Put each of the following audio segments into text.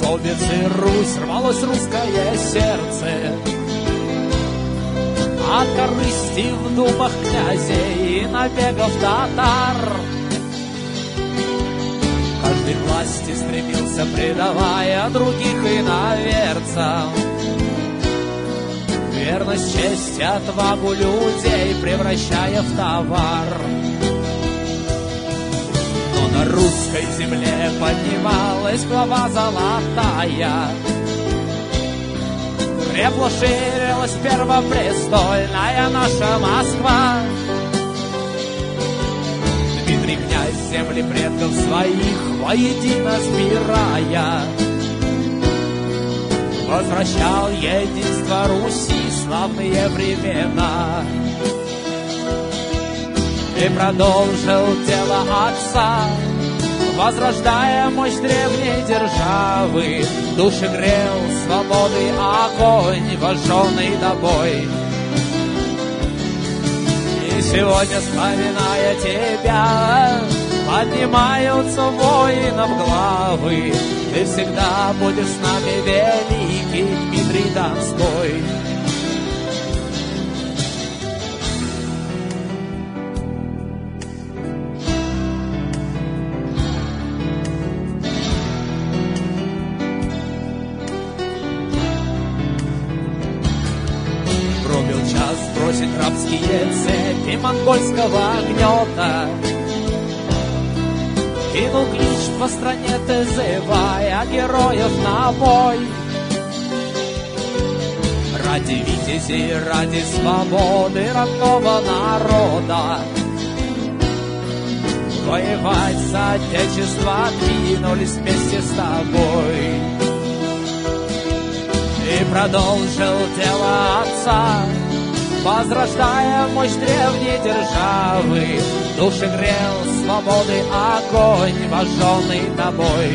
Гаубицы Русь, рвалось русское сердце от корысти в думах князей и набегов татар. Каждый к власти стремился, предавая других иноверцам. Верность, честь и отвагу людей превращая в товар. Но на русской земле поднималась глава золотая. Крепло ширилась первопрестольная наша Москва. Дмитрий князь земли предков своих воедино сбирая возвращал единство Руси славные времена. И продолжил дело отца, возрождая мощь древней державы. Души грел свободы огонь, вожженный тобой. И сегодня, вспоминая тебя, поднимаются воинов главы. Ты всегда будешь с нами, великий Дмитрий Донской. Пробил час бросить рабские цепи монгольского гнета. Кинул клич по стране, призывая героев на бой. Ради витязей, ради свободы родного народа воевать за отечество двинулись вместе с тобой. И продолжил дело отца, возрождая мощь древней державы. Души грел свободы огонь, вожженный тобой.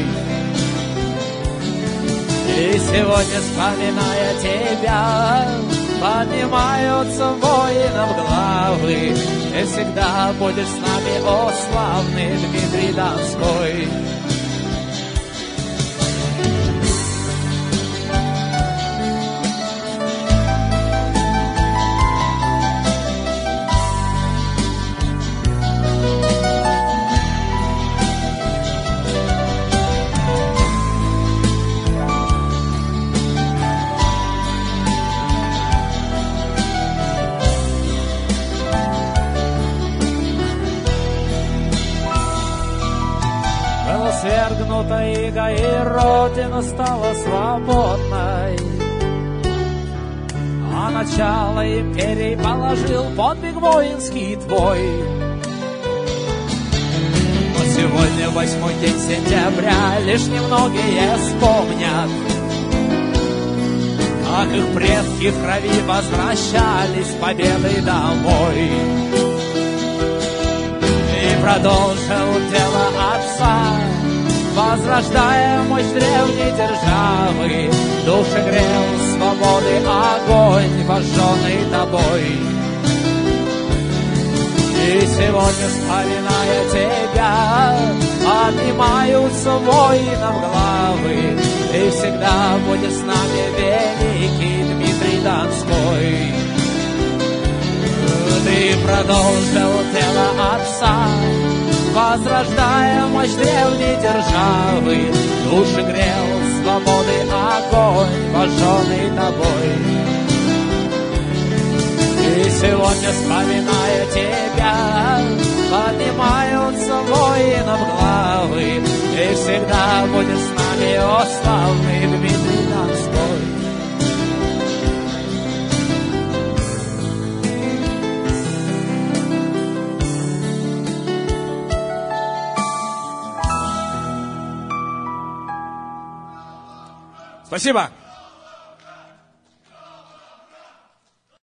И сегодня, вспоминая тебя, поднимаются воинов главы. Ты всегда будешь с нами, о славный Дмитрий Донской. Свергнута ига, и Родина стала свободной, а начало империи положил подвиг воинский твой. Но сегодня 8-й день сентября, лишь немногие вспомнят, как их предки в крови возвращались с победой домой. И продолжил дело отца, возрождая мощь древней державы. Души грел свободы огонь, вожженный тобой. И сегодня, вспоминая тебя, поднимаются воинов главы. Ты всегда будешь с нами, великий Дмитрий Донской. Ты продолжил дело отца, возрождая мощь древней державы. Души грел свободы огонь, вожженный тобой. И сегодня, вспоминая тебя, поднимаются воинов главы. Ты всегда будешь с нами, о славный Дмитрий Донской. Спасибо.